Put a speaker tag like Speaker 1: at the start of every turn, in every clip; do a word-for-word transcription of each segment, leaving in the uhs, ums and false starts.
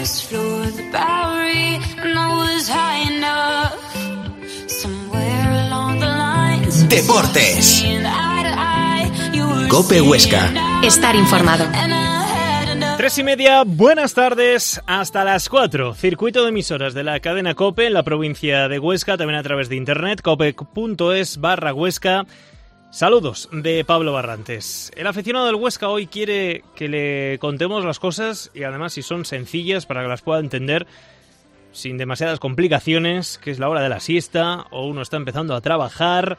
Speaker 1: Deportes. COPE Huesca.
Speaker 2: Estar informado.
Speaker 3: Tres y media, buenas tardes, hasta las cuatro. Circuito de emisoras de la cadena COPE en la provincia de Huesca, también a través de internet, cope.es barra Huesca. Saludos de Pablo Barrantes. El aficionado del Huesca hoy quiere que le contemos las cosas y además si son sencillas para que las pueda entender sin demasiadas complicaciones, que es la hora de la siesta o uno está empezando a trabajar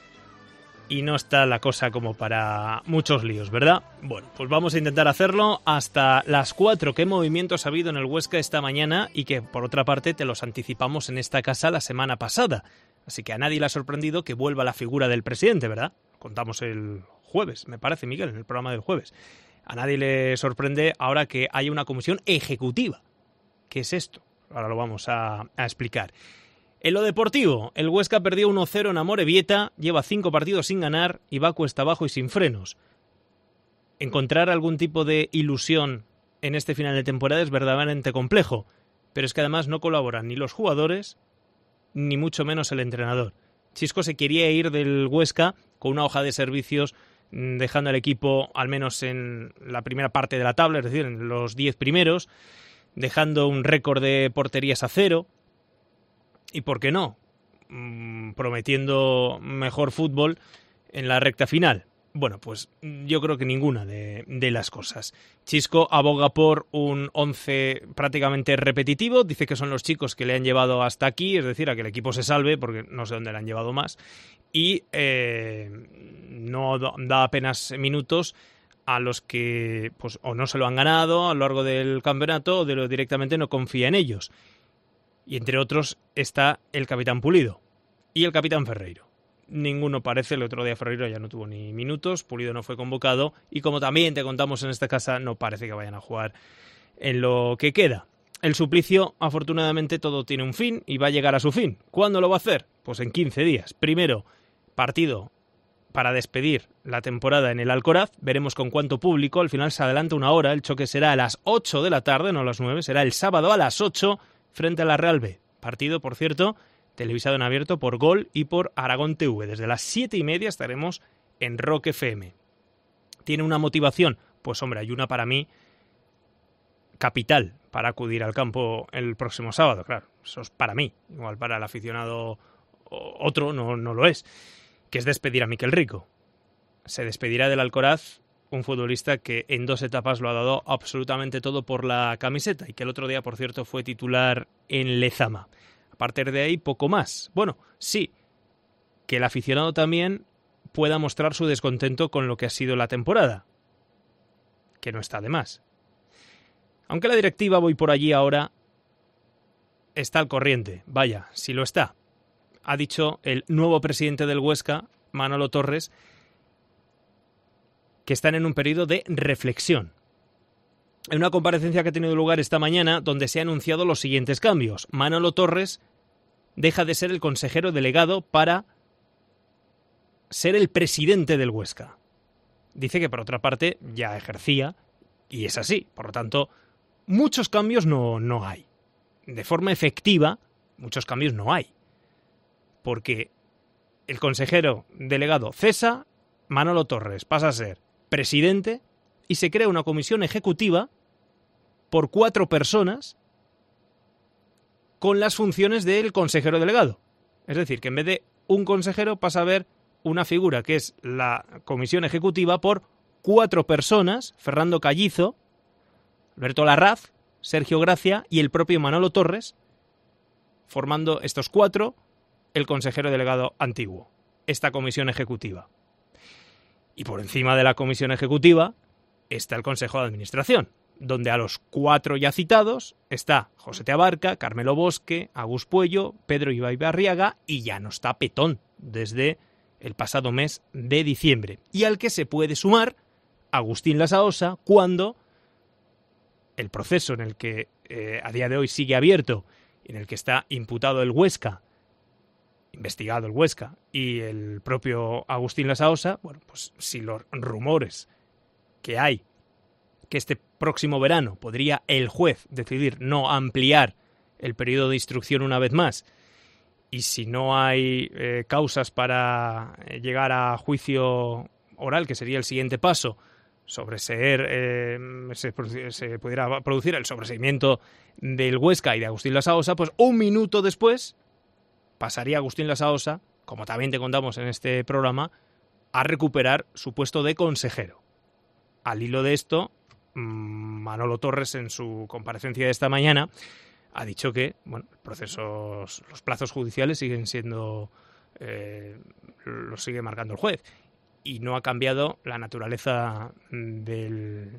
Speaker 3: y no está la cosa como para muchos líos, ¿verdad? Bueno, pues vamos a intentar hacerlo hasta las cuatro. ¿Qué movimientos ha habido en el Huesca esta mañana? Y que, por otra parte, te los anticipamos en esta casa la semana pasada. Así que a nadie le ha sorprendido que vuelva la figura del presidente, ¿verdad? Contamos el jueves, me parece, Miguel, en el programa del jueves. A nadie le sorprende ahora que haya una comisión ejecutiva. ¿Qué es esto? Ahora lo vamos a, a explicar. En lo deportivo, el Huesca perdió uno cero en Amorebieta, lleva cinco partidos sin ganar y va cuesta abajo y sin frenos. Encontrar algún tipo de ilusión en este final de temporada es verdaderamente complejo, pero es que además no colaboran ni los jugadores, ni mucho menos el entrenador. Chisco se quería ir del Huesca con una hoja de servicios dejando al equipo al menos en la primera parte de la tabla, es decir, en los diez primeros, dejando un récord de porterías a cero. Y por qué no, mm, prometiendo mejor fútbol en la recta final. Bueno, pues yo creo que ninguna de, de las cosas. Chisco aboga por un once prácticamente repetitivo, dice que son los chicos que le han llevado hasta aquí, es decir, a que el equipo se salve, porque no sé dónde le han llevado más, y eh, no da apenas minutos a los que pues o no se lo han ganado a lo largo del campeonato o de lo directamente no confía en ellos. Y entre otros está el capitán Pulido y el capitán Ferreiro. Ninguno parece, el otro día Ferreiro ya no tuvo ni minutos, Pulido no fue convocado y como también te contamos en esta casa, no parece que vayan a jugar en lo que queda. El suplicio, afortunadamente, todo tiene un fin y va a llegar a su fin. ¿Cuándo lo va a hacer? Pues en quince días. Primero, partido para despedir la temporada en el Alcoraz, veremos con cuánto público, al final se adelanta una hora, el choque será a las ocho de la tarde, no a las nueve, será el sábado a las ocho, frente a la Real B. Partido, por cierto, televisado en abierto por Gol y por Aragón T V. Desde las siete y media estaremos en Rock F M. ¿Tiene una motivación? Pues hombre, hay una para mí capital para acudir al campo el próximo sábado. Claro, eso es para mí. Igual para el aficionado otro no, no lo es. Que es despedir a Miquel Rico. Se despedirá del Alcoraz un futbolista que en dos etapas lo ha dado absolutamente todo por la camiseta y que el otro día, por cierto, fue titular en Lezama. A partir de ahí, poco más. Bueno, sí, que el aficionado también pueda mostrar su descontento con lo que ha sido la temporada, que no está de más. Aunque la directiva, voy por allí ahora, está al corriente. Vaya, si lo está. Ha dicho el nuevo presidente del Huesca, Manolo Torres, que están en un periodo de reflexión. En una comparecencia que ha tenido lugar esta mañana, donde se han anunciado los siguientes cambios. Manolo Torres deja de ser el consejero delegado para ser el presidente del Huesca. Dice que, por otra parte, ya ejercía, y es así. Por lo tanto, muchos cambios no, no hay. De forma efectiva, muchos cambios no hay. Porque el consejero delegado cesa, Manolo Torres pasa a ser presidente y se crea una comisión ejecutiva por cuatro personas con las funciones del consejero delegado. Es decir, que en vez de un consejero pasa a haber una figura que es la comisión ejecutiva por cuatro personas, Fernando Callizo, Alberto Larraz, Sergio Gracia y el propio Manolo Torres, formando estos cuatro el consejero delegado antiguo, esta comisión ejecutiva. Y por encima de la comisión ejecutiva está el Consejo de Administración, donde a los cuatro ya citados está José Teabarca, Carmelo Bosque, Agus Puello, Pedro Ibarriaga y ya no está Petón desde el pasado mes de diciembre. Y al que se puede sumar Agustín Lasaosa cuando el proceso en el que eh, a día de hoy sigue abierto, en el que está imputado el Huesca, investigado el Huesca y el propio Agustín Lasaosa, bueno, pues si los rumores que hay que este próximo verano podría el juez decidir no ampliar el periodo de instrucción una vez más, y si no hay eh, causas para llegar a juicio oral, que sería el siguiente paso, sobre ser, eh, se, se pudiera producir el sobreseimiento del Huesca y de Agustín Lasaosa, pues un minuto después pasaría Agustín Lasaosa, como también te contamos en este programa, a recuperar su puesto de consejero. Al hilo de esto, Manolo Torres, en su comparecencia de esta mañana, ha dicho que bueno, procesos, los plazos judiciales siguen siendo, eh, los sigue marcando el juez, y no ha cambiado la naturaleza del,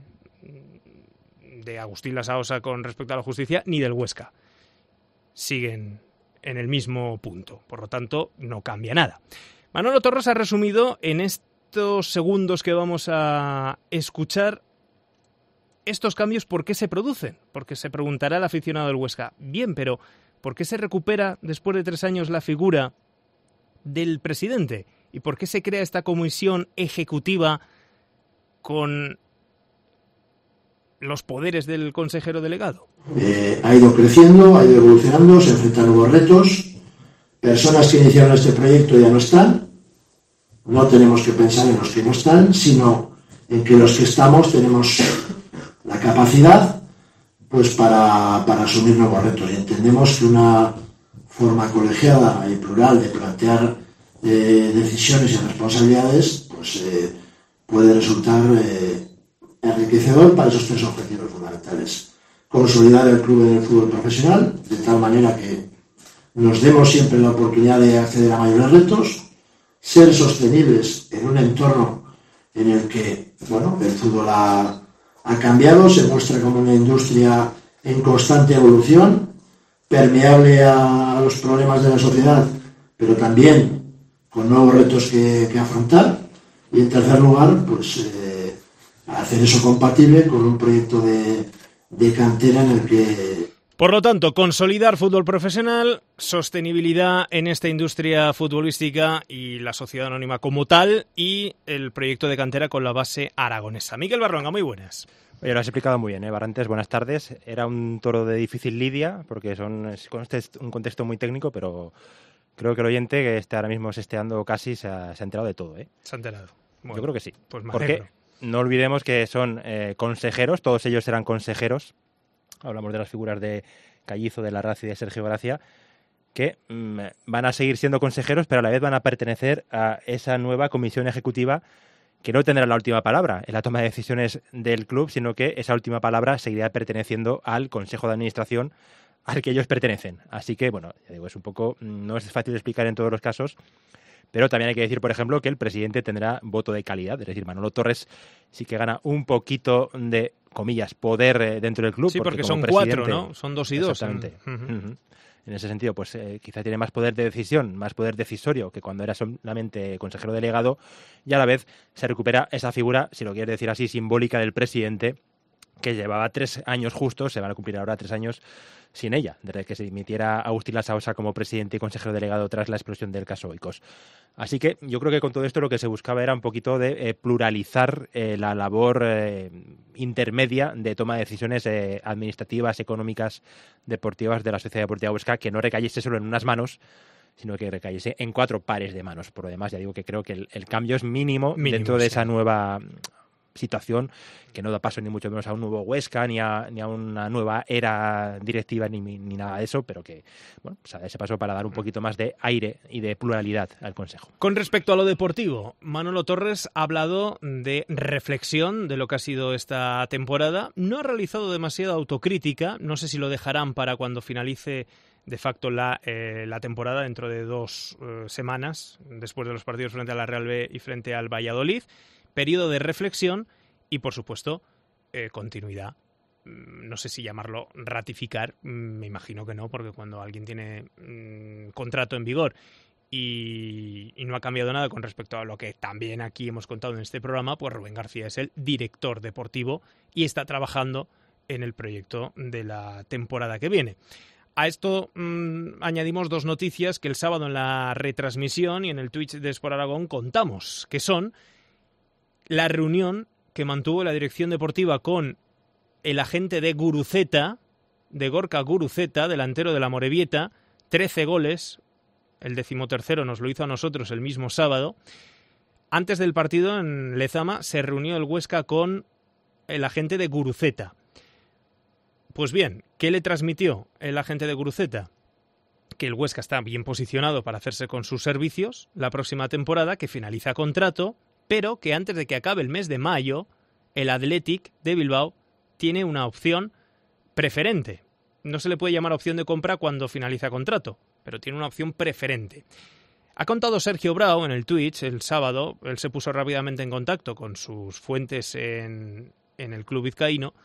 Speaker 3: de Agustín Lasaosa con respecto a la justicia, ni del Huesca. Siguen en el mismo punto, por lo tanto no cambia nada. Manolo Torres ha resumido en estos segundos que vamos a escuchar estos cambios, ¿por qué se producen? Porque se preguntará el aficionado del Huesca, bien, pero ¿por qué se recupera después de tres años la figura del presidente? ¿Y por qué se crea esta comisión ejecutiva con los poderes del consejero delegado?
Speaker 1: Eh, ha ido creciendo, ha ido evolucionando, se enfrenta a nuevos retos. Personas que iniciaron este proyecto ya no están. No tenemos que pensar en los que no están, sino en que los que estamos tenemos la capacidad pues para, para asumir nuevos retos. Y entendemos que una forma colegiada y plural de plantear eh, decisiones y responsabilidades pues eh, puede resultar eh, enriquecedor para esos tres objetivos fundamentales. Consolidar el club en el fútbol profesional, de tal manera que nos demos siempre la oportunidad de acceder a mayores retos, ser sostenibles en un entorno en el que bueno, el fútbol ha, ha cambiado, se muestra como una industria en constante evolución, permeable a los problemas de la sociedad, pero también con nuevos retos que, que afrontar. Y en tercer lugar, pues eh, hacer eso compatible con un proyecto de, de cantera en el que...
Speaker 3: Por lo tanto, consolidar fútbol profesional, sostenibilidad en esta industria futbolística y la sociedad anónima como tal, y el proyecto de cantera con la base aragonesa. Miguel Barronga, muy buenas.
Speaker 2: Oye, lo has explicado muy bien, ¿eh, Barrantes? Buenas tardes. Era un toro de difícil lidia, porque son, es un contexto muy técnico, pero creo que el oyente que está ahora mismo sesteando casi se ha, se ha enterado de todo, ¿eh?
Speaker 3: Se ha enterado. Bueno,
Speaker 2: yo creo que sí.
Speaker 3: Pues me
Speaker 2: porque
Speaker 3: alegro.
Speaker 2: No olvidemos que son eh, consejeros, todos ellos serán consejeros. Hablamos de las figuras de Callizo, de Larraz y de Sergio Gracia, que mmm, van a seguir siendo consejeros, pero a la vez van a pertenecer a esa nueva comisión ejecutiva que no tendrá la última palabra en la toma de decisiones del club, sino que esa última palabra seguirá perteneciendo al Consejo de Administración al que ellos pertenecen. Así que, bueno, ya digo, es un poco, no es fácil de explicar en todos los casos, pero también hay que decir, por ejemplo, que el presidente tendrá voto de calidad, es decir, Manolo Torres sí que gana un poquito de, comillas, poder dentro del club.
Speaker 3: Sí, porque, porque
Speaker 2: son
Speaker 3: cuatro, ¿no? Son dos y dos.
Speaker 2: Exactamente. Uh-huh. Uh-huh. En ese sentido, pues eh, quizá tiene más poder de decisión, más poder decisorio que cuando era solamente consejero delegado, y a la vez se recupera esa figura, si lo quieres decir así, simbólica del presidente, que llevaba tres años justos, se van a cumplir ahora tres años sin ella, desde que se dimitiera Agustín Lasaosa como presidente y consejero delegado tras la explosión del caso Oikos. Así que yo creo que con todo esto lo que se buscaba era un poquito de eh, pluralizar eh, la labor eh, intermedia de toma de decisiones eh, administrativas, económicas, deportivas de la Sociedad Deportiva Huesca, que no recayese solo en unas manos, sino que recayese en cuatro pares de manos. Por lo demás, ya digo que creo que el, el cambio es mínimo, mínimo dentro de sí. esa nueva situación, que no da paso ni mucho menos a un nuevo Huesca, ni a, ni a una nueva era directiva, ni, ni nada de eso, pero que, bueno, pues a ese paso para dar un poquito más de aire y de pluralidad al Consejo.
Speaker 3: Con respecto a lo deportivo, Manolo Torres ha hablado de reflexión de lo que ha sido esta temporada. No ha realizado demasiada autocrítica, no sé si lo dejarán para cuando finalice de facto la, eh, la temporada dentro de dos eh, semanas, después de los partidos frente a la Real B y frente al Valladolid. Periodo de reflexión y, por supuesto, eh, continuidad. No sé si llamarlo ratificar, me imagino que no, porque cuando alguien tiene mmm, contrato en vigor y, y no ha cambiado nada con respecto a lo que también aquí hemos contado en este programa, pues Rubén García es el director deportivo y está trabajando en el proyecto de la temporada que viene. A esto mmm, añadimos dos noticias que el sábado en la retransmisión y en el Twitch de Sport Aragón contamos, que son la reunión que mantuvo la dirección deportiva con el agente de Guruceta, de Gorka Guruceta, delantero de la Amorebieta, trece goles, el decimotercero nos lo hizo a nosotros el mismo sábado. Antes del partido en Lezama se reunió el Huesca con el agente de Guruceta. Pues bien, ¿qué le transmitió el agente de Guruceta? Que el Huesca está bien posicionado para hacerse con sus servicios la próxima temporada, que finaliza contrato, pero que antes de que acabe el mes de mayo, el Athletic de Bilbao tiene una opción preferente. No se le puede llamar opción de compra cuando finaliza contrato, pero tiene una opción preferente. Ha contado Sergio Brau en el Twitch el sábado, él se puso rápidamente en contacto con sus fuentes en, en el club vizcaíno.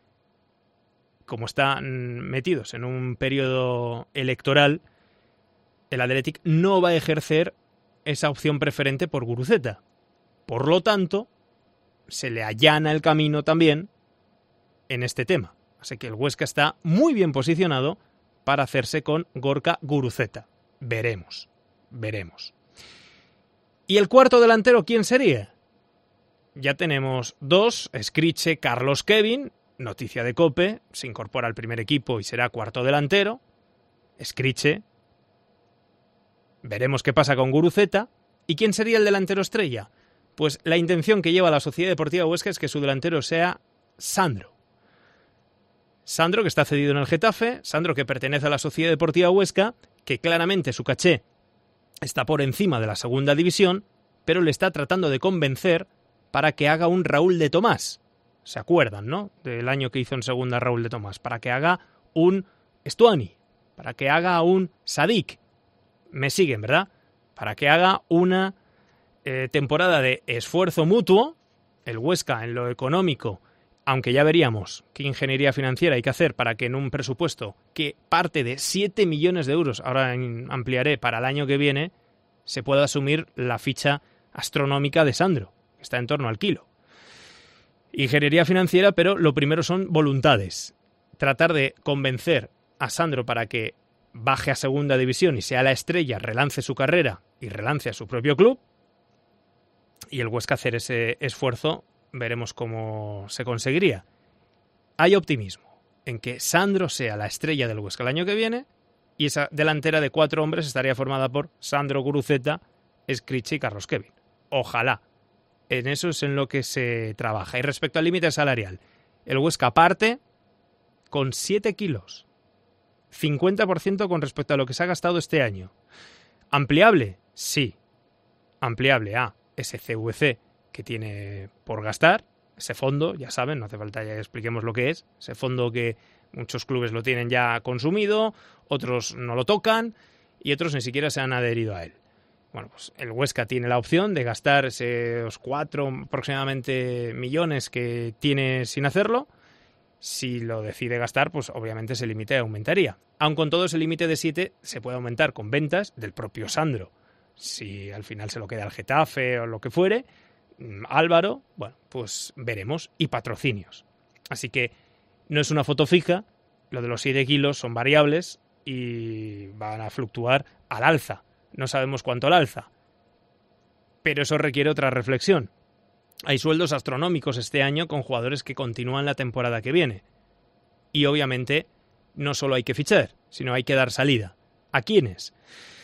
Speaker 3: Como están metidos en un periodo electoral, el Athletic no va a ejercer esa opción preferente por Guruceta. Por lo tanto, se le allana el camino también en este tema. Así que el Huesca está muy bien posicionado para hacerse con Gorka Guruceta. Veremos, veremos. ¿Y el cuarto delantero quién sería? Ya tenemos dos, Scriche, Carlos Kevin, noticia de COPE, se incorpora al primer equipo y será cuarto delantero. Scriche, veremos qué pasa con Guruceta. ¿Y quién sería el delantero estrella? Pues la intención que lleva la Sociedad Deportiva Huesca es que su delantero sea Sandro. Sandro, que está cedido en el Getafe, Sandro que pertenece a la Sociedad Deportiva Huesca, que claramente su caché está por encima de la segunda división, pero le está tratando de convencer para que haga un Raúl de Tomás. ¿Se acuerdan, no? Del año que hizo en segunda Raúl de Tomás. Para que haga un Stuani, para que haga un Sadik. Me siguen, ¿verdad? Para que haga una eh, temporada de esfuerzo mutuo, el Huesca en lo económico, aunque ya veríamos qué ingeniería financiera hay que hacer para que en un presupuesto que parte de siete millones de euros, ahora ampliaré para el año que viene, se pueda asumir la ficha astronómica de Sandro, que está en torno al kilo. Ingeniería financiera, pero lo primero son voluntades. Tratar de convencer a Sandro para que baje a segunda división y sea la estrella, relance su carrera y relance a su propio club, y el Huesca hacer ese esfuerzo. Veremos cómo se conseguiría. Hay optimismo en que Sandro sea la estrella del Huesca el año que viene y esa delantera de cuatro hombres estaría formada por Sandro Guruceta, Scriche y Carlos Kevin. Ojalá. En eso es en lo que se trabaja. Y respecto al límite salarial, el Huesca parte con siete kilos. cincuenta por ciento con respecto a lo que se ha gastado este año. ¿Ampliable? Sí. Ampliable a ese C V C que tiene por gastar, ese fondo, ya saben, no hace falta ya que expliquemos lo que es, ese fondo que muchos clubes lo tienen ya consumido, otros no lo tocan y otros ni siquiera se han adherido a él. Bueno, pues el Huesca tiene la opción de gastar esos cuatro aproximadamente millones que tiene sin hacerlo. Si lo decide gastar, pues obviamente ese límite aumentaría. Aun con todo ese límite de siete se puede aumentar con ventas del propio Sandro. Si al final se lo queda al Getafe o lo que fuere, Álvaro, bueno, pues veremos, y patrocinios. Así que no es una foto fija, lo de los siete kilos son variables y van a fluctuar al alza. No sabemos cuánto al alza, pero eso requiere otra reflexión. Hay sueldos astronómicos este año con jugadores que continúan la temporada que viene. Y obviamente no solo hay que fichar, sino hay que dar salida. ¿A quiénes?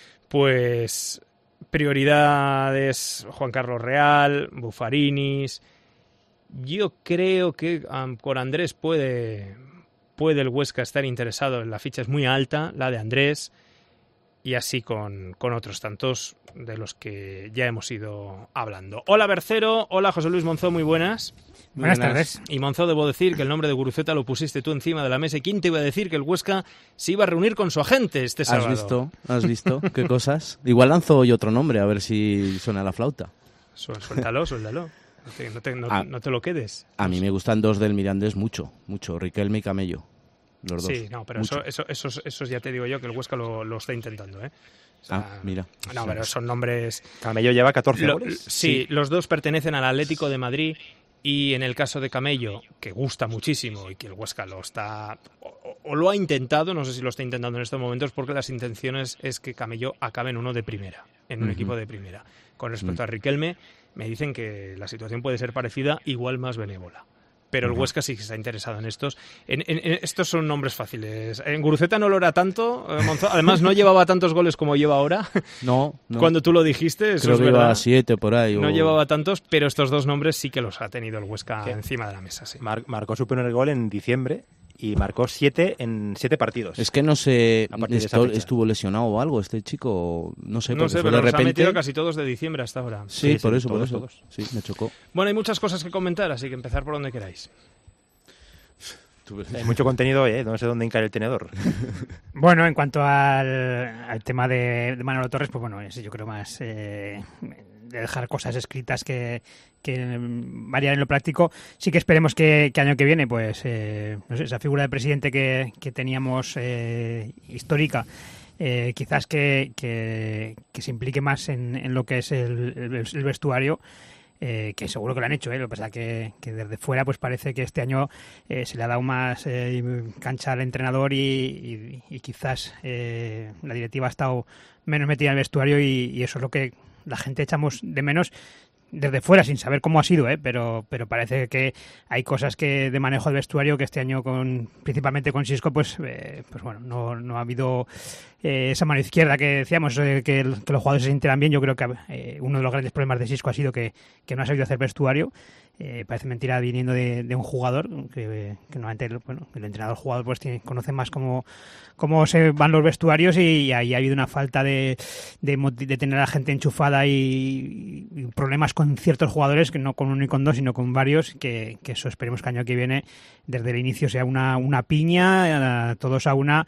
Speaker 3: Pues prioridades: Juan Carlos Real, Bufarinis. Yo creo que um, con Andrés puede, puede el Huesca estar interesado en la ficha, es muy alta, la de Andrés, y así con, con otros tantos de los que ya hemos ido hablando. Hola Bercero, hola José Luis Monzó, muy buenas.
Speaker 4: Buenas tardes.
Speaker 3: Y Monzó, debo decir que el nombre de Guruceta lo pusiste tú encima de la mesa. ¿Y quién te iba a decir que el Huesca se iba a reunir con su agente este sábado?
Speaker 4: ¿Has visto? ¿Has visto? ¿Qué cosas? Igual lanzo hoy otro nombre, a ver si suena la flauta.
Speaker 3: Suéltalo, suéltalo. No te, no te, no,
Speaker 4: a,
Speaker 3: no te lo quedes.
Speaker 4: A mí me gustan dos del Mirandés mucho, mucho. Riquelme y Camello. Los dos.
Speaker 3: Sí, no, pero eso, eso, esos, esos ya te digo yo que el Huesca lo, lo está intentando, ¿eh? O sea,
Speaker 4: ah, mira.
Speaker 3: No, pero son nombres...
Speaker 2: Camello lleva catorce
Speaker 3: lo,
Speaker 2: goles.
Speaker 3: Sí, sí, los dos pertenecen al Atlético de Madrid y en el caso de Camello, que gusta muchísimo y que el Huesca lo está... O, o lo ha intentado, no sé si lo está intentando en estos momentos, porque las intenciones es que Camello acabe en uno de primera, en un uh-huh. equipo de primera. Con respecto uh-huh. a Riquelme, me dicen que la situación puede ser parecida, igual más benévola. pero el Huesca sí que está interesado en estos. En, en, en, estos son nombres fáciles. En Guruceta no lo era tanto, eh, Monzó, además no llevaba tantos goles como lleva ahora.
Speaker 4: No, no.
Speaker 3: Cuando tú lo dijiste, eso
Speaker 4: creo
Speaker 3: es
Speaker 4: que
Speaker 3: verdad.
Speaker 4: Llevaba siete por ahí.
Speaker 3: No
Speaker 4: o...
Speaker 3: llevaba tantos, pero estos dos nombres sí que los ha tenido el Huesca
Speaker 2: ¿Qué?
Speaker 3: encima de la mesa. Sí.
Speaker 2: Mar- marcó su primer gol en diciembre y marcó siete en siete partidos.
Speaker 4: Es que no sé,
Speaker 2: A partir de esa
Speaker 4: esto,
Speaker 2: fecha.
Speaker 4: estuvo lesionado o algo este chico, no sé,
Speaker 3: No
Speaker 4: porque
Speaker 3: sé,
Speaker 4: fue
Speaker 3: pero
Speaker 4: de
Speaker 3: nos ha
Speaker 4: repente.
Speaker 3: metido casi todos de diciembre hasta ahora.
Speaker 4: Sí,
Speaker 2: Sí,
Speaker 4: por
Speaker 2: sí,
Speaker 4: eso, por
Speaker 2: todos,
Speaker 4: eso.
Speaker 2: todos.
Speaker 4: Sí, me chocó.
Speaker 3: Bueno, hay muchas cosas que comentar, así que empezar por donde queráis.
Speaker 2: Hay mucho contenido hoy, ¿eh? No sé dónde hincar el tenedor.
Speaker 5: Bueno, en cuanto al, al tema de, de Manolo Torres, pues bueno, es yo creo más eh, de dejar cosas escritas que, que variar en lo práctico. Sí que esperemos que, que año que viene, pues, eh, no sé, esa figura de presidente que, que teníamos eh, histórica, eh, quizás que, que, que se implique más en, en lo que es el, el, el vestuario. Eh, que seguro que lo han hecho, ¿eh? Lo que pasa que, que desde fuera pues parece que este año eh, se le ha dado más eh, cancha al entrenador y, y, y quizás eh, la directiva ha estado menos metida en el vestuario y, y eso es lo que la gente echamos de menos desde fuera, sin saber cómo ha sido, ¿eh? pero pero parece que hay cosas que de manejo del vestuario que este año, con principalmente con Xisco, pues eh, pues bueno, no, no ha habido eh, esa mano izquierda que decíamos, eh, que, el, que los jugadores se sintieran bien. Yo creo que eh, uno de los grandes problemas de Xisco ha sido que, que no ha sabido hacer vestuario. Eh, parece mentira viniendo de, de un jugador que, que normalmente bueno, el entrenador jugador pues tiene, conoce más cómo, cómo se van los vestuarios y, y ahí ha habido una falta de, de, de tener a la gente enchufada y, y problemas con ciertos jugadores, que no con uno y con dos sino con varios, que, que eso esperemos que año que viene desde el inicio sea una, una piña, todos a una,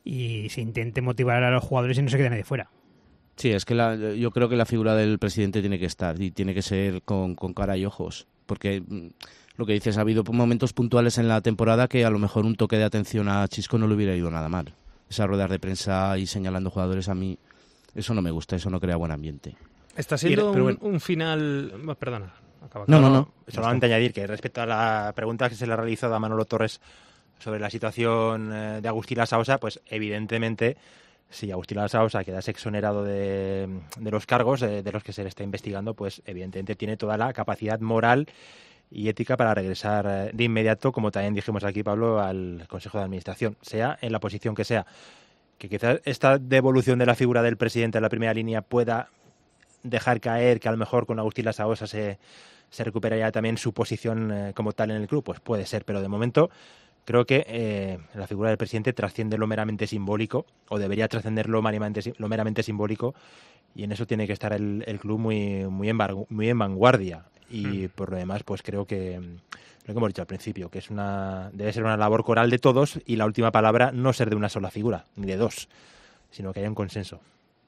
Speaker 5: y se intente motivar a los jugadores y no se quede nadie fuera.
Speaker 4: Sí, es que la, yo creo que la figura del presidente tiene que estar y tiene que ser con, con cara y ojos, porque lo que dices, ha habido momentos puntuales en la temporada que a lo mejor un toque de atención a Xisco no le hubiera ido nada mal. Esas ruedas de prensa y señalando jugadores, a mí eso no me gusta, eso no crea buen ambiente.
Speaker 3: Está siendo
Speaker 2: Pero
Speaker 3: un,
Speaker 2: bueno.
Speaker 3: un final... Bueno, perdona. Acaba,
Speaker 4: No,
Speaker 3: acaba.
Speaker 4: no, no.
Speaker 2: Solamente añadir que respecto a la pregunta que se le ha realizado a Manolo Torres sobre la situación eh, de Agustín Lasaosa, pues evidentemente si Agustín Lasaosa queda exonerado de, de los cargos de, de los que se le está investigando, pues evidentemente tiene toda la capacidad moral y ética para regresar eh, de inmediato, como también dijimos aquí, Pablo, al Consejo de Administración, sea en la posición que sea. Que quizás esta devolución de la figura del presidente en la primera línea pueda dejar caer que a lo mejor con Agustín Lasaosa se, se recuperaría también su posición eh, como tal en el club, pues puede ser, pero de momento creo que eh, la figura del presidente trasciende lo meramente simbólico, o debería trascender lo meramente, lo meramente simbólico, y en eso tiene que estar el, el club muy, muy, en, muy en vanguardia. Y mm. por lo demás, pues creo que lo que hemos dicho al principio, que es una debe ser una labor coral de todos, y la última palabra no ser de una sola figura, ni de dos, sino que haya un consenso.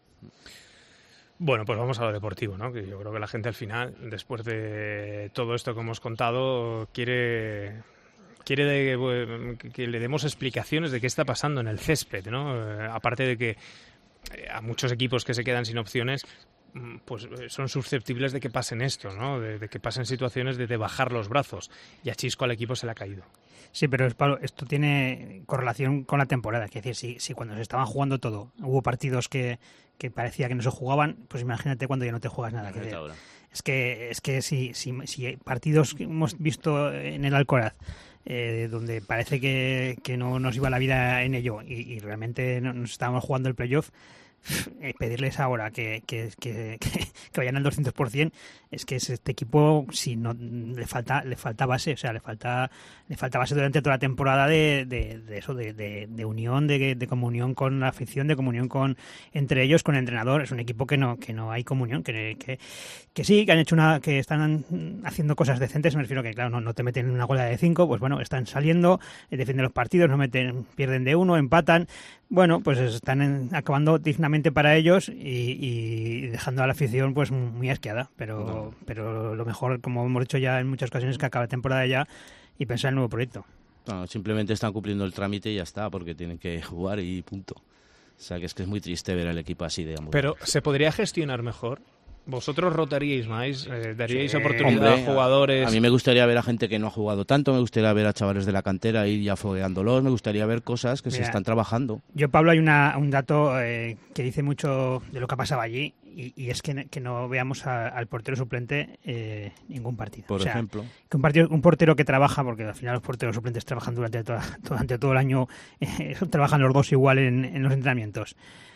Speaker 3: Bueno, pues vamos a lo deportivo, ¿no? Que yo creo que la gente al final, después de todo esto que hemos contado, quiere... quiere de, que le demos explicaciones de qué está pasando en el césped, ¿no? Eh, aparte de que eh, a muchos equipos que se quedan sin opciones, pues eh, son susceptibles de que pasen esto, ¿no? De, de que pasen situaciones de, de bajar los brazos. Y a Xisco al equipo se le ha caído.
Speaker 5: Sí, pero Pablo, esto tiene correlación con la temporada. Es decir, si, si cuando se estaban jugando todo hubo partidos que, que parecía que no se jugaban, pues imagínate cuando ya no te juegas nada. Que es que es que si, si, si partidos que hemos visto en el Alcoraz, Eh, donde parece que, que no nos iba la vida en ello y, y realmente no, nos estábamos jugando el playoff, eh, pedirles ahora que, que, que, que, que vayan al doscientos por ciento, es que este equipo si no le falta le falta base, o sea, le falta le falta base durante toda la temporada de, de, de eso, de, de, de unión, de, de comunión con la afición, de comunión con entre ellos, con el entrenador. Es un equipo que no que no hay comunión, que, que, que sí, que han hecho una que están haciendo cosas decentes. Me refiero que, claro, no, no te meten en una goleada de cinco, pues bueno, están saliendo, eh, defienden los partidos, no meten, pierden de uno, empatan. Bueno, pues están en, acabando dignamente para ellos y, y dejando a la afición pues muy asqueada, pero no. pero lo mejor, como hemos dicho ya en muchas ocasiones, que acabe la temporada ya y pensar en el nuevo proyecto.
Speaker 4: No, simplemente están cumpliendo el trámite y ya está, porque tienen que jugar y punto. O sea, que es que es muy triste ver al equipo así, digamos.
Speaker 3: Pero ¿se podría gestionar mejor? ¿Vosotros rotaríais más? Eh, ¿Daríais
Speaker 5: sí,
Speaker 3: oportunidad
Speaker 4: hombre,
Speaker 3: a jugadores?
Speaker 4: A, a mí me gustaría ver a gente que no ha jugado tanto, me gustaría ver a chavales de la cantera ir ya fogueándolos, me gustaría ver cosas que Mira, se están trabajando.
Speaker 5: Yo, Pablo, hay una, un dato eh, que dice mucho de lo que ha pasado allí y, y es que, que no veamos a, al portero suplente eh, ningún partido.
Speaker 4: Por
Speaker 5: o sea,
Speaker 4: ejemplo.
Speaker 5: Que un, partido, un portero que trabaja, porque al final los porteros suplentes trabajan durante, toda, durante todo el año, eh, trabajan los dos igual en, en los entrenamientos,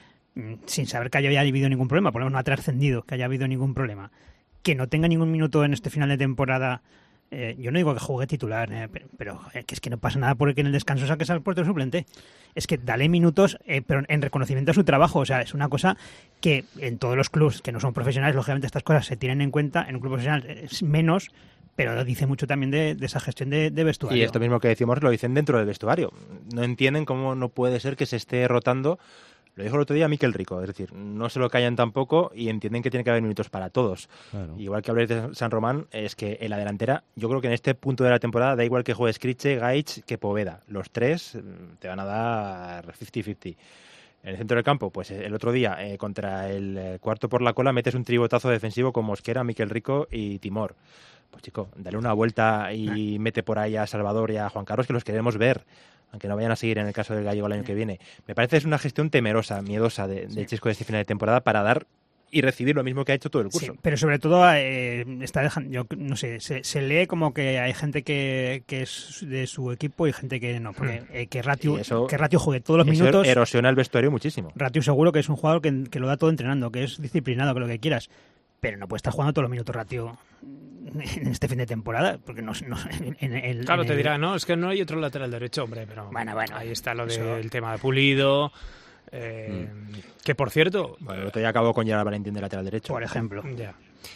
Speaker 5: sin saber que haya habido ningún problema, por lo menos no ha trascendido que haya habido ningún problema. Que no tenga ningún minuto en este final de temporada. Eh, yo no digo que juegue titular, eh, pero, pero eh, que es que no pasa nada porque en el descanso saques al portero suplente. Es que dale minutos, eh, pero en reconocimiento a su trabajo. O sea, es una cosa que en todos los clubes que no son profesionales, lógicamente estas cosas se tienen en cuenta. En un club profesional es menos, pero dice mucho también de, de esa gestión de, de vestuario.
Speaker 2: Y esto mismo que decimos lo dicen dentro del vestuario. No entienden cómo no puede ser que se esté rotando. Lo dijo el otro día Miquel Rico, es decir, no se lo callan tampoco y entienden que tiene que haber minutos para todos. Claro. Igual que habléis de San Román, es que en la delantera, yo creo que en este punto de la temporada da igual que juegue Scriche, Gaich que Poveda. Los tres te van a dar cincuenta cincuenta. En el centro del campo, pues el otro día, eh, contra el eh, cuarto por la cola, metes un tribotazo defensivo con Mosquera, Miquel Rico y Timor. Pues chico, dale una vuelta y mete por ahí a Salvador y a Juan Carlos, que los queremos ver, aunque no vayan a seguir en el caso del Gallego el año que viene. Me parece que es una gestión temerosa, miedosa de, de sí. Chisco de este final de temporada para dar y recibir lo mismo que ha hecho todo el curso.
Speaker 5: Sí, pero sobre todo eh, está dejando, yo no sé, se, se lee como que hay gente que, que es de su equipo y gente que no, porque eh, que Ratio eso, que Ratio juegue todos los
Speaker 2: eso
Speaker 5: minutos.
Speaker 2: Erosiona el vestuario muchísimo.
Speaker 5: Ratio seguro que es un jugador que, que lo da todo entrenando, que es disciplinado, que lo que quieras. Pero no puede estar jugando todos los minutos Ratio en este fin de temporada, porque no, no en, en el,
Speaker 3: claro,
Speaker 5: en
Speaker 3: te
Speaker 5: el...
Speaker 3: dirá, no, es que no hay otro lateral derecho, hombre, pero
Speaker 5: bueno, bueno,
Speaker 3: ahí está lo del
Speaker 5: eso...
Speaker 3: tema de Pulido, eh, mm. que por cierto...
Speaker 2: Bueno, el otro día acabó con Gerard Valentín de lateral derecho.
Speaker 5: Por ejemplo.
Speaker 3: Ya.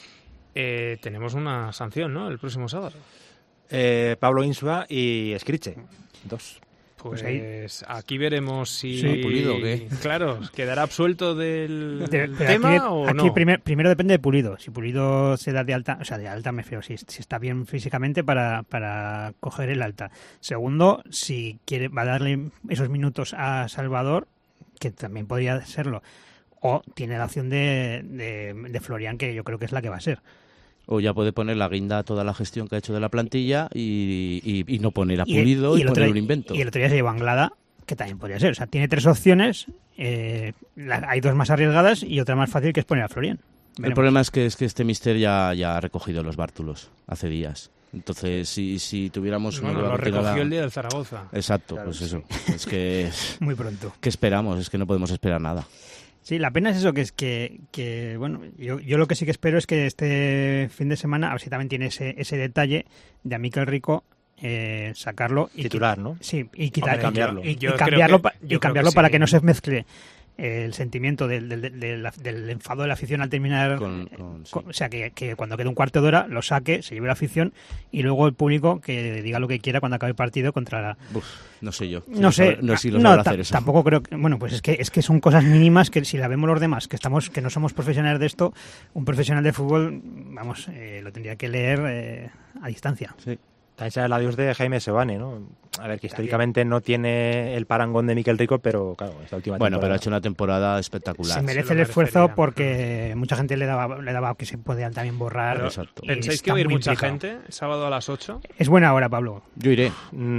Speaker 3: Eh, tenemos una sanción, ¿no?, el próximo sábado.
Speaker 2: Eh, Pablo Insua y Scriche, dos.
Speaker 3: Pues, pues aquí veremos si...
Speaker 4: Sí, Pulido, ¿qué?
Speaker 3: Claro, ¿quedará absuelto del
Speaker 5: de,
Speaker 3: tema
Speaker 5: aquí,
Speaker 3: o
Speaker 5: aquí
Speaker 3: no?
Speaker 5: Primer, primero depende de Pulido. Si Pulido se da de alta, o sea, de alta me refiero, si, si está bien físicamente para, para coger el alta. Segundo, si quiere va a darle esos minutos a Salvador, que también podría serlo, o tiene la opción de, de, de Florian, que yo creo que es la que va a ser.
Speaker 4: O ya puede poner la guinda a toda la gestión que ha hecho de la plantilla y, y, y no poner a Pulido y, y, y poner un invento.
Speaker 5: Y el otro día se llevó a Anglada, que también podría ser. O sea, tiene tres opciones, eh, la, hay dos más arriesgadas y otra más fácil, que es poner a Florian.
Speaker 4: Veremos. El problema es que, es que este mister ya, ya ha recogido los bártulos hace días. Entonces, si, si tuviéramos...
Speaker 3: Bueno, lo recogió la... el día del Zaragoza.
Speaker 4: Exacto,
Speaker 3: claro,
Speaker 4: pues
Speaker 3: sí.
Speaker 4: eso. Es que...
Speaker 5: Muy pronto.
Speaker 4: ¿Qué esperamos? Es que no podemos esperar nada.
Speaker 5: Sí, la pena es eso, que es que, que bueno, yo, yo lo que sí que espero es que este fin de semana, a ver si también tiene ese, ese detalle de a Miquel Rico, eh, sacarlo y
Speaker 2: titular, ¿no?
Speaker 5: Sí, y quitar,
Speaker 2: Hombre, cambiarlo.
Speaker 5: y, y,
Speaker 3: yo
Speaker 5: y cambiarlo,
Speaker 3: que,
Speaker 5: y cambiarlo
Speaker 3: que
Speaker 5: para
Speaker 3: sí.
Speaker 5: que no se mezcle el sentimiento del, del, del, del, del enfado de la afición al terminar,
Speaker 4: con, con, sí.
Speaker 5: con, o sea, que, que cuando quede un cuarto de hora lo saque, se lleve la afición y luego el público que diga lo que quiera cuando acabe el partido contra la...
Speaker 4: Uf, no sé yo. Si
Speaker 5: no sé,
Speaker 4: sabrá, no, si lo
Speaker 5: no,
Speaker 4: sabrá
Speaker 5: ta-
Speaker 4: hacer eso.
Speaker 5: tampoco creo que... Bueno, pues es que es que son cosas mínimas que si la vemos los demás, que estamos que no somos profesionales de esto, un profesional de fútbol, vamos, eh, lo tendría que leer eh, a distancia.
Speaker 4: Sí.
Speaker 2: También será el adiós de Jaime Sebane, ¿no? A ver, que históricamente no tiene el parangón de Miquel Rico, pero claro, esta última
Speaker 4: Bueno,
Speaker 2: temporada...
Speaker 4: pero ha hecho una temporada espectacular.
Speaker 5: Se merece el esfuerzo porque mucha gente le daba le daba que se podían también borrar.
Speaker 3: Pero,
Speaker 4: exacto.
Speaker 3: ¿Pensáis que va a ir mucha implicado. gente sábado a las ocho?
Speaker 5: Es buena hora, Pablo.
Speaker 4: Yo iré.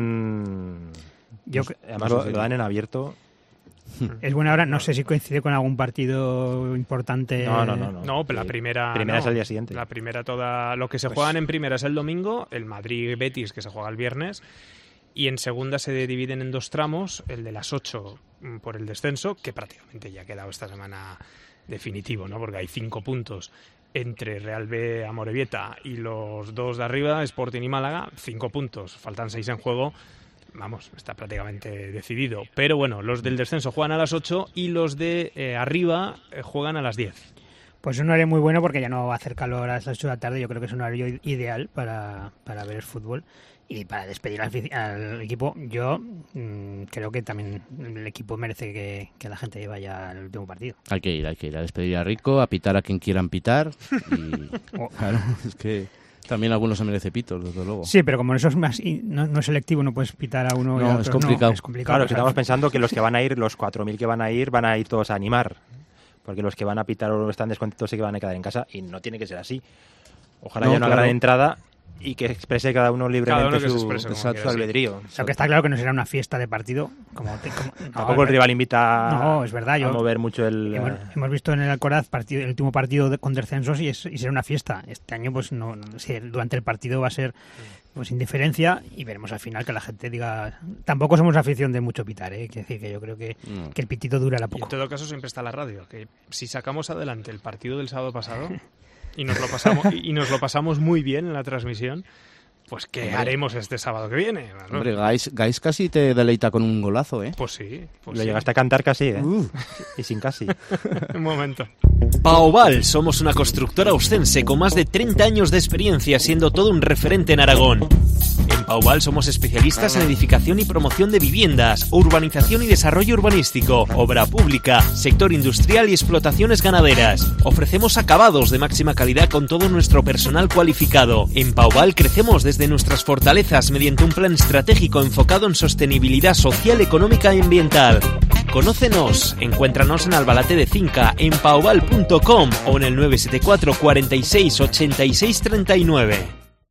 Speaker 2: Mm,
Speaker 5: Yo,
Speaker 2: además
Speaker 4: no
Speaker 2: lo,
Speaker 4: sé si
Speaker 2: lo dan en abierto.
Speaker 5: Es buena hora, no sé si coincide con algún partido importante.
Speaker 2: No, no, no. No,
Speaker 3: no pero la primera...
Speaker 2: Primera
Speaker 3: no,
Speaker 2: es el día siguiente.
Speaker 3: La primera toda... Lo que se
Speaker 2: pues...
Speaker 3: juegan en primera es el domingo, el Madrid-Betis que se juega el viernes, y en segunda se dividen en dos tramos, el de las ocho por el descenso, que prácticamente ya ha quedado esta semana definitivo, ¿no? Porque hay cinco puntos entre Real B, Amorebieta y los dos de arriba, Sporting y Málaga, cinco puntos, faltan seis en juego. Vamos, está prácticamente decidido. Pero bueno, los del descenso juegan a las ocho y los de eh, arriba eh, juegan a las diez.
Speaker 5: Pues es un horario muy bueno porque ya no va a hacer calor a las ocho de la tarde. Yo creo que es un horario ideal para, para ver el fútbol y para despedir al, al equipo. Yo mmm, creo que también el equipo merece que, que la gente vaya al último partido.
Speaker 4: Hay que ir, hay que ir a despedir a Rico, a pitar a quien quieran pitar. Y oh. Claro, es que... También algunos se merece pitos, desde luego.
Speaker 5: Sí, pero como eso es más no, no es selectivo, no puedes pitar a uno.
Speaker 4: No,
Speaker 5: ya,
Speaker 4: es, complicado.
Speaker 5: No, es complicado.
Speaker 2: Claro, que estamos pensando que los que van a ir, los cuatro mil que van a ir, van a ir todos a animar. Porque los que van a pitar o están descontentos y que van a quedar en casa, y no tiene que ser así. Ojalá
Speaker 4: no,
Speaker 2: haya una
Speaker 4: claro.
Speaker 2: gran entrada y que exprese cada uno libremente
Speaker 3: cada uno que
Speaker 2: su,
Speaker 3: se exprese como
Speaker 2: su
Speaker 3: quiera,
Speaker 2: albedrío.
Speaker 5: Lo que está claro que no será una fiesta de partido. Como te, como, no,
Speaker 2: Tampoco el rival invita
Speaker 5: no, es verdad,
Speaker 2: a
Speaker 5: yo,
Speaker 2: mover mucho el...
Speaker 5: Hemos, hemos visto en el Alcoraz partido, el último partido de, con descensos y, es, y será una fiesta. Este año, pues no, no sí, durante el partido va a ser pues indiferencia y veremos al final que la gente diga... Tampoco somos afición de mucho pitar, ¿eh? Quiere decir que yo creo que,
Speaker 4: No.
Speaker 5: que el pitito durará
Speaker 3: Y
Speaker 5: poco.
Speaker 3: en todo caso siempre está la radio, que si sacamos adelante el partido del sábado pasado y nos lo pasamos y nos lo pasamos muy bien en la transmisión, pues ¿qué
Speaker 4: Hombre.
Speaker 3: haremos este sábado que viene? ¿No?
Speaker 4: Hombre, Gais, Gais casi te deleita con un golazo, ¿eh?
Speaker 3: Pues sí, pues
Speaker 2: Lo
Speaker 3: sí.
Speaker 2: llegaste a cantar casi, ¿eh?
Speaker 4: Uh.
Speaker 2: Y sin casi.
Speaker 3: Un momento.
Speaker 6: Paoval, somos una constructora ostense con más de treinta años de experiencia, siendo todo un referente en Aragón. En Paoval somos especialistas en edificación y promoción de viviendas, urbanización y desarrollo urbanístico, obra pública, sector industrial y explotaciones ganaderas. Ofrecemos acabados de máxima calidad con todo nuestro personal cualificado. En Paoval crecemos desde nuestras fortalezas mediante un plan estratégico enfocado en sostenibilidad social, económica y ambiental. Conócenos, encuéntranos en Albalate de Cinca, en paoval punto com o en el nueve siete cuatro, cuarenta y seis, ochenta y seis, treinta y nueve.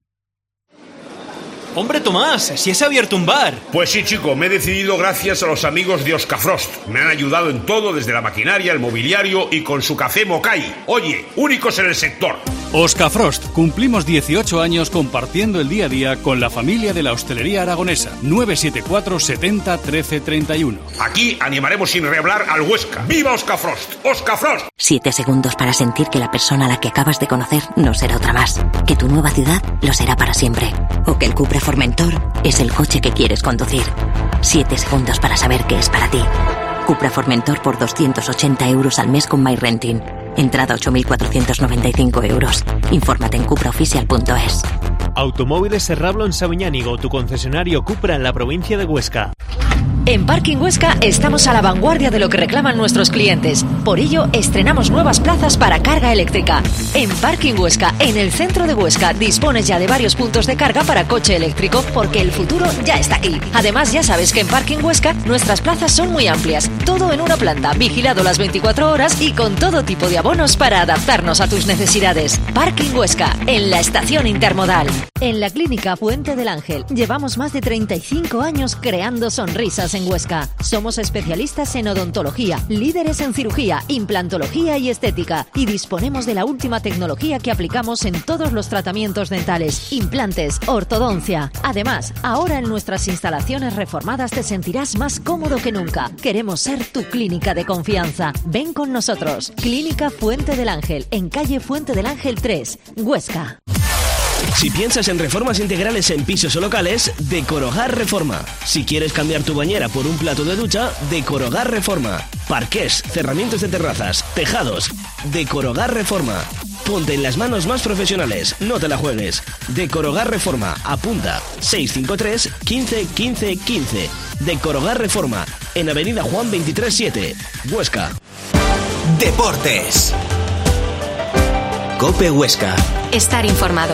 Speaker 7: Hombre, Tomás, si has abierto un bar.
Speaker 8: Pues sí, chico, me he decidido gracias a los amigos de Oscafrost. Me han ayudado en todo, desde la maquinaria, el mobiliario y con su café Mokai. Oye, únicos en el sector.
Speaker 9: Oscafrost, cumplimos dieciocho años compartiendo el día a día con la familia de la hostelería aragonesa. nueve siete cuatro, setenta, trece, treinta y uno.
Speaker 8: Aquí animaremos sin rehablar al Huesca. ¡Viva Oscafrost! ¡Oscafrost!
Speaker 10: Siete segundos para sentir que la persona a la que acabas de conocer no será otra más. Que tu nueva ciudad lo será para siempre. O que el Cupra Formentor es el coche que quieres conducir. Siete segundos para saber que es para ti. Cupra Formentor por doscientos ochenta euros al mes con MyRenting. Entrada ocho mil cuatrocientos noventa y cinco euros. Infórmate en cupraoficial punto es.
Speaker 6: Automóviles Serrablo en Sabiñánigo, tu concesionario Cupra en la provincia de Huesca.
Speaker 11: En Parking Huesca estamos a la vanguardia de lo que reclaman nuestros clientes. Por ello, estrenamos nuevas plazas para carga eléctrica. En Parking Huesca, en el centro de Huesca, dispones ya de varios puntos de carga para coche eléctrico, porque el futuro ya está aquí. Además, ya sabes que en Parking Huesca nuestras plazas son muy amplias. Todo en una planta, vigilado las veinticuatro horas y con todo tipo de abonos para adaptarnos a tus necesidades. Parking Huesca, en la estación intermodal.
Speaker 12: En la Clínica Fuente del Ángel llevamos más de treinta y cinco años creando sonrisas en Huesca. Somos especialistas en odontología, líderes en cirugía, implantología y estética, y disponemos de la última tecnología que aplicamos en todos los tratamientos dentales, implantes, ortodoncia. Además, ahora en nuestras instalaciones reformadas te sentirás más cómodo que nunca. Queremos ser tu clínica de confianza. Ven con nosotros. Clínica Fuente del Ángel, en calle Fuente del Ángel tres, Huesca.
Speaker 13: Si piensas en reformas integrales en pisos o locales, Decorogar Reforma. Si quieres cambiar tu bañera por un plato de ducha, Decorogar Reforma. Parqués, cerramientos de terrazas, tejados. Decorogar Reforma. Ponte en las manos más profesionales, no te la juegues. Decorogar Reforma, apunta seis cinco tres, quince, quince, quince. Decorogar Reforma, en Avenida Juan veintitrés siete, Huesca.
Speaker 14: Deportes. Cope Huesca.
Speaker 11: Estar informado.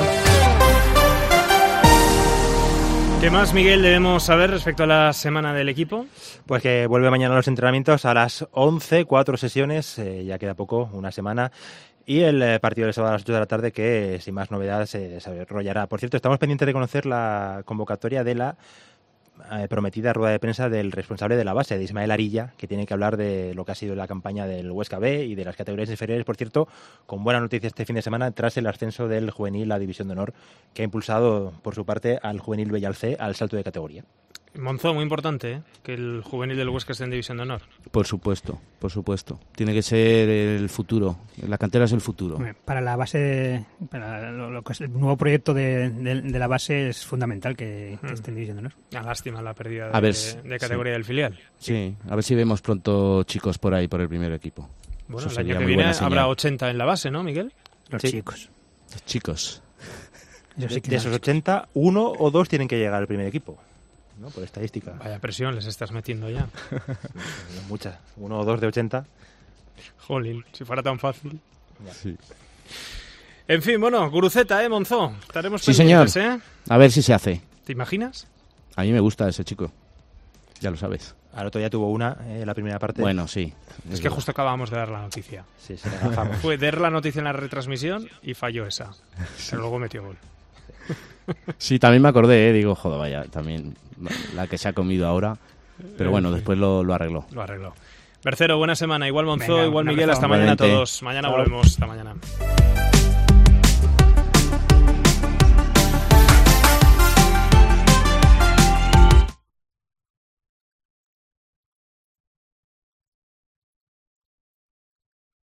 Speaker 3: ¿Qué más, Miguel, debemos saber respecto a la semana del equipo?
Speaker 2: Pues que vuelve mañana a los entrenamientos a las once, cuatro sesiones, eh, ya queda poco, una semana. Y el eh, partido del sábado a las ocho de la tarde, que sin más novedades se desarrollará. Por cierto, estamos pendientes de conocer la convocatoria de la eh, prometida rueda de prensa del responsable de la base, de Ismael Arilla, que tiene que hablar de lo que ha sido la campaña del Huesca B y de las categorías inferiores, por cierto, con buena noticia este fin de semana tras el ascenso del juvenil a División de Honor, que ha impulsado por su parte al juvenil Bellalcé al salto de categoría.
Speaker 3: Monzó, muy importante, ¿eh? Que el juvenil del Huesca esté en División de Honor.
Speaker 4: Por supuesto, por supuesto. Tiene que ser el futuro. La cantera es el futuro.
Speaker 5: Para la base, para lo, lo que es el nuevo proyecto de, de, de la base es fundamental que, que esté en División de Honor.
Speaker 3: Una lástima la pérdida
Speaker 4: A
Speaker 3: de,
Speaker 4: ver,
Speaker 3: de categoría
Speaker 4: sí.
Speaker 3: del filial.
Speaker 4: Sí, a ver si vemos pronto chicos por ahí, por el primer equipo.
Speaker 3: Bueno,
Speaker 4: Eso
Speaker 3: el año
Speaker 4: sería
Speaker 3: que
Speaker 4: muy
Speaker 3: viene
Speaker 4: buena señal.
Speaker 3: habrá ochenta en la base, ¿no, Miguel?
Speaker 5: Los
Speaker 2: Sí.
Speaker 5: chicos.
Speaker 4: Los chicos.
Speaker 5: Yo sí que
Speaker 2: De
Speaker 5: no.
Speaker 2: esos ochenta, uno o dos tienen que llegar al primer equipo, ¿no? Por estadística.
Speaker 3: Vaya presión les estás metiendo ya.
Speaker 2: Muchas. Uno o dos de ochenta.
Speaker 3: Jolín, si fuera tan fácil.
Speaker 4: Sí.
Speaker 3: En fin, bueno, Guruceta, ¿eh, Monzó? Estaremos
Speaker 4: Sí, señor.
Speaker 3: pendientes, ¿eh?
Speaker 4: A ver si se hace.
Speaker 3: ¿Te imaginas?
Speaker 4: A mí me gusta ese chico. Ya lo sabes.
Speaker 2: Al otro día tuvo una, eh, la primera parte.
Speaker 4: Bueno, sí.
Speaker 3: Es que justo acabábamos de dar la noticia.
Speaker 2: Sí, se la agafamos.
Speaker 3: Fue dar la noticia en la retransmisión y falló esa. Pero luego metió gol.
Speaker 4: Sí, también me acordé, ¿eh? Digo, joder, vaya, también la que se ha comido ahora. Pero bueno, después lo, lo arregló.
Speaker 3: Lo arregló. Bercero, buena semana. Igual Monzó,
Speaker 5: Venga,
Speaker 3: igual
Speaker 5: un
Speaker 3: Miguel.
Speaker 5: abrazo.
Speaker 3: Hasta mañana a
Speaker 4: Igualmente.
Speaker 3: todos. Mañana
Speaker 5: Chao.
Speaker 3: volvemos. Hasta mañana.